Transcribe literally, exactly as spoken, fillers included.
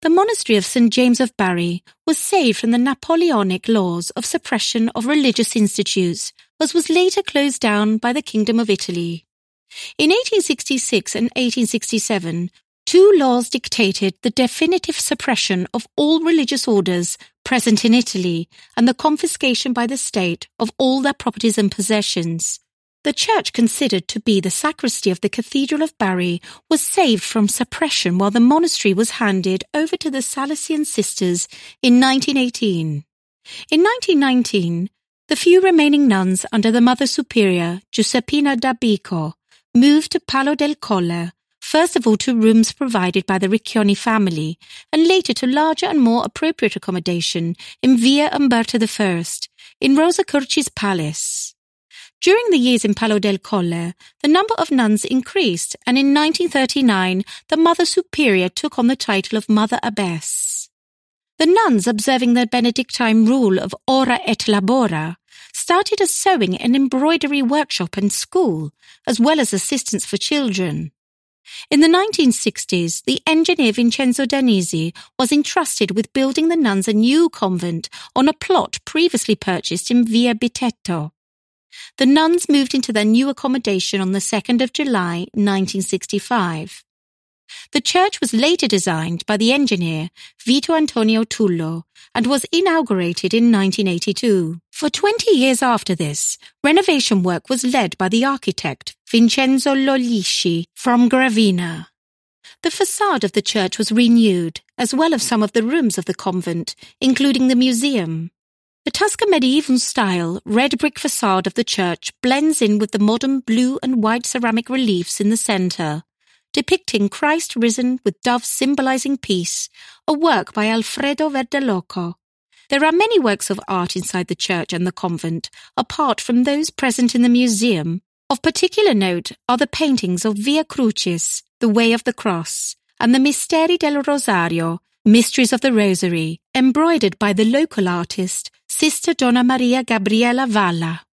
the monastery of Saint James of Bari was saved from the Napoleonic laws of suppression of religious institutes, as was later closed down by the Kingdom of Italy. In eighteen sixty-six and eighteen sixty-seven, two laws dictated the definitive suppression of all religious orders present in Italy and the confiscation by the state of all their properties and possessions. The church considered to be the sacristy of the Cathedral of Bari was saved from suppression while the monastery was handed over to the Salesian sisters in nineteen eighteen. In nineteen nineteen, the few remaining nuns under the Mother Superior, Giuseppina D'Abico, moved to Palo del Colle, first of all to rooms provided by the Riccioni family, and later to larger and more appropriate accommodation in Via Umberto the First, in Rosa Curci's palace. During the years in Palo del Colle, the number of nuns increased, and in nineteen thirty-nine, the Mother Superior took on the title of Mother Abbess. The nuns, observing the Benedictine rule of ora et labora, started a sewing and embroidery workshop and school, as well as assistance for children. In the nineteen sixties, the engineer Vincenzo Danisi was entrusted with building the nuns a new convent on a plot previously purchased in Via Bitetto. The nuns moved into their new accommodation on the second of July, nineteen sixty-five. The church was later designed by the engineer Vito Antonio Tullo and was inaugurated in nineteen eighty-two. For twenty years after this, renovation work was led by the architect Vincenzo Lollisci from Gravina. The facade of the church was renewed, as well as some of the rooms of the convent, including the museum. The Tuscan medieval style red brick facade of the church blends in with the modern blue and white ceramic reliefs in the centre, depicting Christ risen with doves symbolizing peace, a work by Alfredo Verdelocco. There are many works of art inside the church and the convent, apart from those present in the museum. Of particular note are the paintings of Via Crucis, the Way of the Cross, and the Misteri del Rosario, Mysteries of the Rosary, embroidered by the local artist, Sister Donna Maria Gabriella Valla.